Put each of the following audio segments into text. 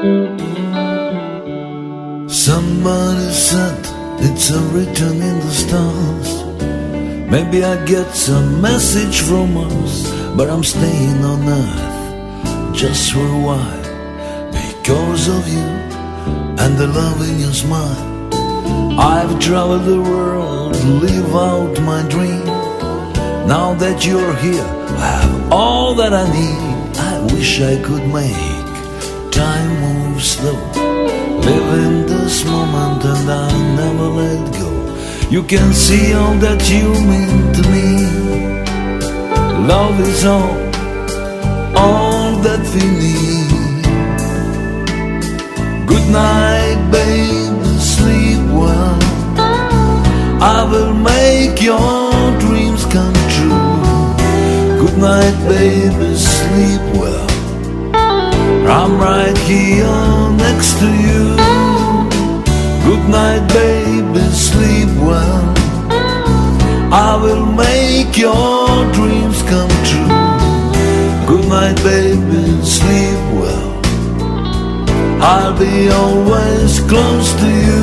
Somebody said it's written in the stars. Maybe I get some message from us, but I'm staying on earth just for a while, because of you and the love in your smile. I've traveled the world to live out my dream. Now that you're here, I have all that I need. I wish I could make time move slow, live in this moment and I'll never let go. You can see all that you mean to me. Love is all that we need. Good night, baby, sleep well. I will make your dreams come true. Good night, baby, sleep well. I'm right here next to you. Good night, baby, sleep well. I will make your dreams come true. Good night, baby, sleep well. I'll be always close to you.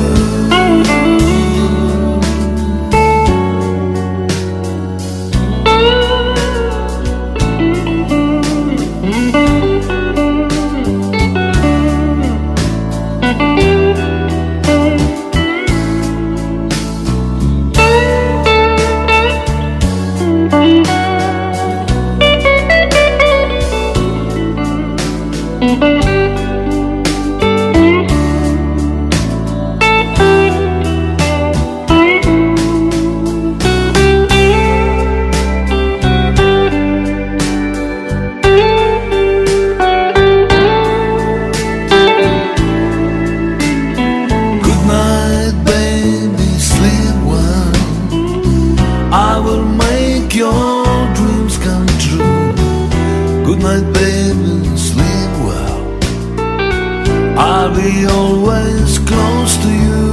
I will make your dreams come true. Good night, baby, sleep well. I'll be always close to you.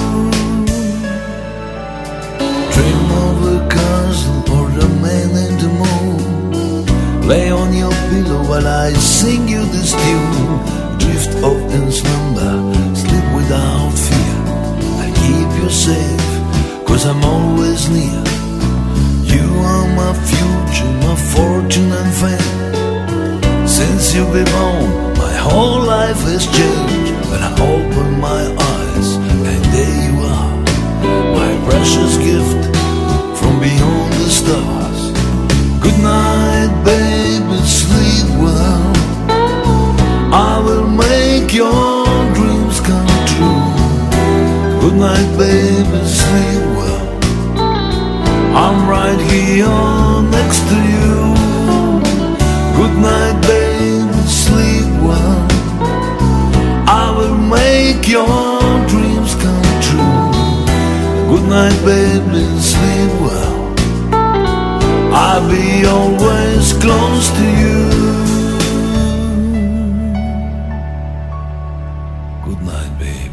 Dream of a castle or the man in the moon. Lay on your pillow while I sing you this tune. Drift off in slumber, sleep without fear. I'll keep you safe, 'cause I'm always near. You are my future, my fortune and fame. Since you've been born, my whole life has changed. When I open my eyes, and there you are, my precious gift from beyond the stars. Good night, baby, sleep well. I will make your dreams come true. Good night, baby, sleep well. I'm right here next to you. Good night, baby, sleep well. I will make your dreams come true. Good night, baby, sleep well. I'll be always close to you. Good night, baby.